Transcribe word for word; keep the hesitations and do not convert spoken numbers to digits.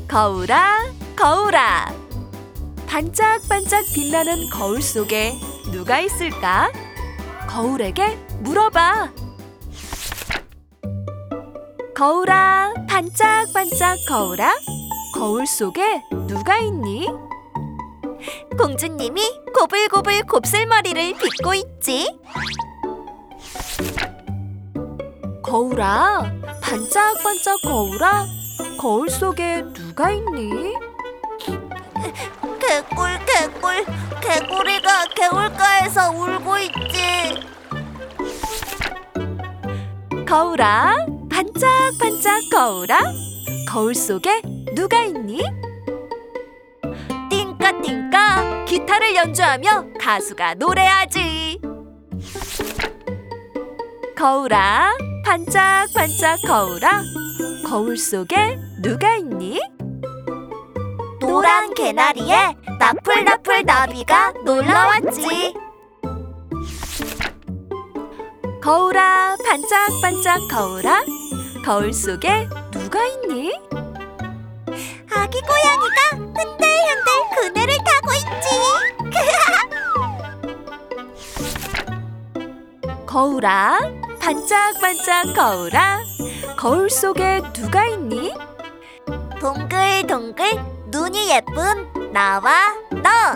거울아, 거울아. 반짝반짝 빛나는 거울 속에 누가 있을까? 거울에게 물어봐. 거울아, 반짝반짝 거울아. 거울 속에 누가 있니? 공주님이 고불고불 곱슬머리를 빗고 있지. 거울아, 반짝반짝 거울아. 거울 속에 누가 있니? 개꿀 개꿀 개구리가 개울가에서 울고 있지. 거울아, 반짝반짝 거울아. 거울 속에 누가 있니? 띵까띵까 기타를 연주하며 가수가 노래하지. 거울아, 반짝반짝 거울아. 거울 속에 누가 있니? 노란 개나리에 나풀나풀 나비가 놀러왔지. 거울아, 반짝반짝 거울아. 거울 속에 누가 있니? 아기 고양이가 흔들흔들 그네를 타고 있지. 거울아, 반짝반짝 거울아. 거울 속에 누가 있니? 동글동글 눈이 예쁜 나와 너.